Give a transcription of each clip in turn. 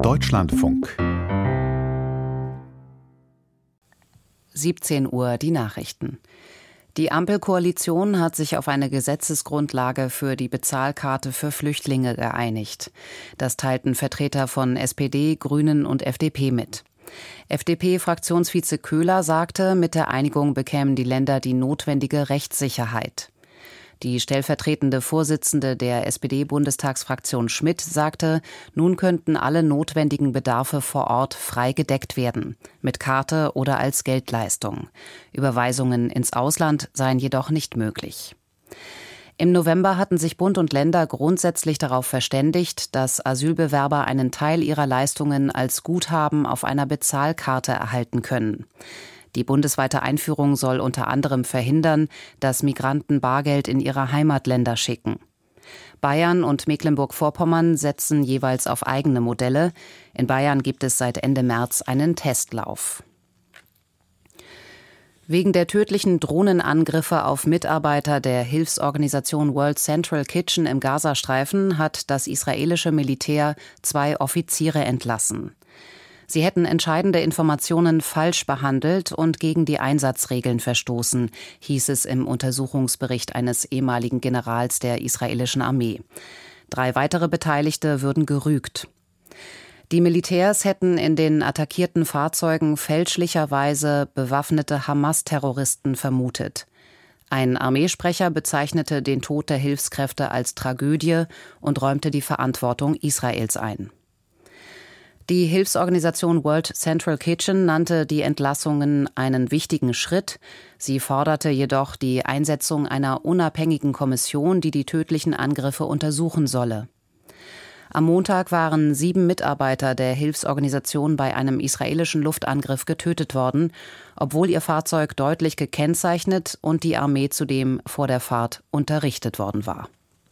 Deutschlandfunk. 17 Uhr die Nachrichten. Die Ampelkoalition hat sich auf eine Gesetzesgrundlage für die Bezahlkarte für Flüchtlinge geeinigt. Das teilten Vertreter von SPD, Grünen und FDP mit. FDP-Fraktionsvize Köhler sagte, mit der Einigung bekämen die Länder die notwendige Rechtssicherheit. Die stellvertretende Vorsitzende der SPD-Bundestagsfraktion Schmidt sagte, nun könnten alle notwendigen Bedarfe vor Ort frei gedeckt werden, mit Karte oder als Geldleistung. Überweisungen ins Ausland seien jedoch nicht möglich. Im November hatten sich Bund und Länder grundsätzlich darauf verständigt, dass Asylbewerber einen Teil ihrer Leistungen als Guthaben auf einer Bezahlkarte erhalten können. Die bundesweite Einführung soll unter anderem verhindern, dass Migranten Bargeld in ihre Heimatländer schicken. Bayern und Mecklenburg-Vorpommern setzen jeweils auf eigene Modelle. In Bayern gibt es seit Ende März einen Testlauf. Wegen der tödlichen Drohnenangriffe auf Mitarbeiter der Hilfsorganisation World Central Kitchen im Gazastreifen hat das israelische Militär 2 Offiziere entlassen. Sie hätten entscheidende Informationen falsch behandelt und gegen die Einsatzregeln verstoßen, hieß es im Untersuchungsbericht eines ehemaligen Generals der israelischen Armee. 3 weitere Beteiligte würden gerügt. Die Militärs hätten in den attackierten Fahrzeugen fälschlicherweise bewaffnete Hamas-Terroristen vermutet. Ein Armeesprecher bezeichnete den Tod der Hilfskräfte als Tragödie und räumte die Verantwortung Israels ein. Die Hilfsorganisation World Central Kitchen nannte die Entlassungen einen wichtigen Schritt. Sie forderte jedoch die Einsetzung einer unabhängigen Kommission, die die tödlichen Angriffe untersuchen solle. Am Montag waren 7 Mitarbeiter der Hilfsorganisation bei einem israelischen Luftangriff getötet worden, obwohl ihr Fahrzeug deutlich gekennzeichnet und die Armee zudem vor der Fahrt unterrichtet worden war.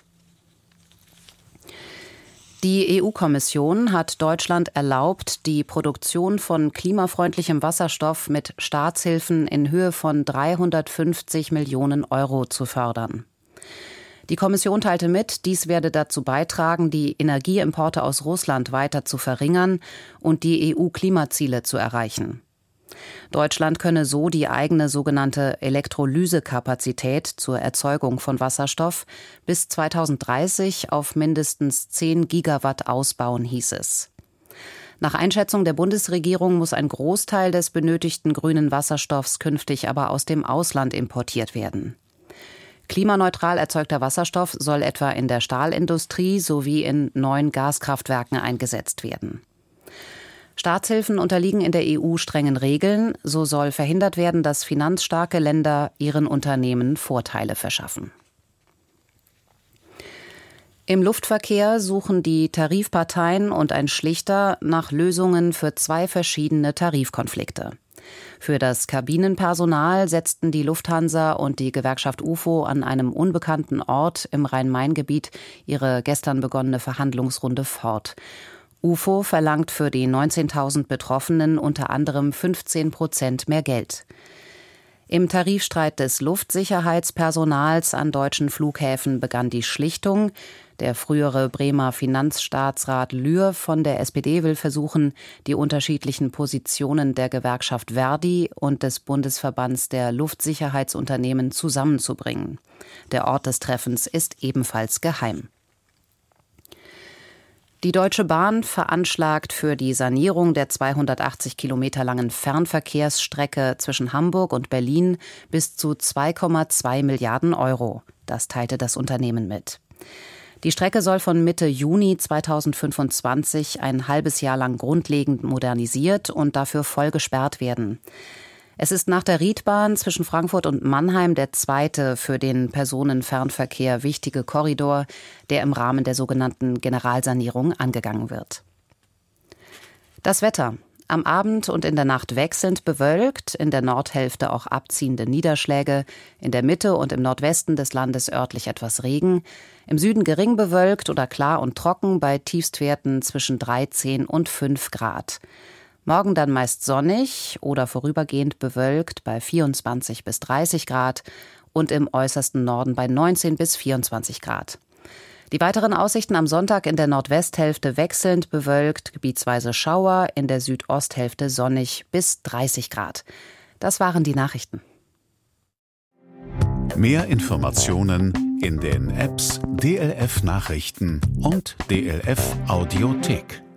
Die EU-Kommission hat Deutschland erlaubt, die Produktion von klimafreundlichem Wasserstoff mit Staatshilfen in Höhe von 350 Millionen Euro zu fördern. Die Kommission teilte mit, dies werde dazu beitragen, die Energieimporte aus Russland weiter zu verringern und die EU-Klimaziele zu erreichen. Deutschland könne so die eigene sogenannte Elektrolysekapazität zur Erzeugung von Wasserstoff bis 2030 auf mindestens 10 Gigawatt ausbauen, hieß es. Nach Einschätzung der Bundesregierung muss ein Großteil des benötigten grünen Wasserstoffs künftig aber aus dem Ausland importiert werden. Klimaneutral erzeugter Wasserstoff soll etwa in der Stahlindustrie sowie in neuen Gaskraftwerken eingesetzt werden. Staatshilfen unterliegen in der EU strengen Regeln. So soll verhindert werden, dass finanzstarke Länder ihren Unternehmen Vorteile verschaffen. Im Luftverkehr suchen die Tarifparteien und ein Schlichter nach Lösungen für 2 verschiedene Tarifkonflikte. Für das Kabinenpersonal setzten die Lufthansa und die Gewerkschaft UFO an einem unbekannten Ort im Rhein-Main-Gebiet ihre gestern begonnene Verhandlungsrunde fort. UFO verlangt für die 19.000 Betroffenen unter anderem 15% mehr Geld. Im Tarifstreit des Luftsicherheitspersonals an deutschen Flughäfen begann die Schlichtung. Der frühere Bremer Finanzstaatsrat Lühr von der SPD will versuchen, die unterschiedlichen Positionen der Gewerkschaft Verdi und des Bundesverbands der Luftsicherheitsunternehmen zusammenzubringen. Der Ort des Treffens ist ebenfalls geheim. Die Deutsche Bahn veranschlagt für die Sanierung der 280 Kilometer langen Fernverkehrsstrecke zwischen Hamburg und Berlin bis zu 2,2 Milliarden Euro. Das teilte das Unternehmen mit. Die Strecke soll von Mitte Juni 2025 ein halbes Jahr lang grundlegend modernisiert und dafür voll gesperrt werden. Es ist nach der Riedbahn zwischen Frankfurt und Mannheim der zweite für den Personenfernverkehr wichtige Korridor, der im Rahmen der sogenannten Generalsanierung angegangen wird. Das Wetter. Am Abend und in der Nacht wechselnd bewölkt, in der Nordhälfte auch abziehende Niederschläge, in der Mitte und im Nordwesten des Landes örtlich etwas Regen, im Süden gering bewölkt oder klar und trocken bei Tiefstwerten zwischen 13 und 5 Grad. Morgen dann meist sonnig oder vorübergehend bewölkt bei 24 bis 30 Grad und im äußersten Norden bei 19 bis 24 Grad. Die weiteren Aussichten am Sonntag: in der Nordwesthälfte wechselnd bewölkt, gebietsweise Schauer, in der Südosthälfte sonnig bis 30 Grad. Das waren die Nachrichten. Mehr Informationen in den Apps DLF Nachrichten und DLF Audiothek.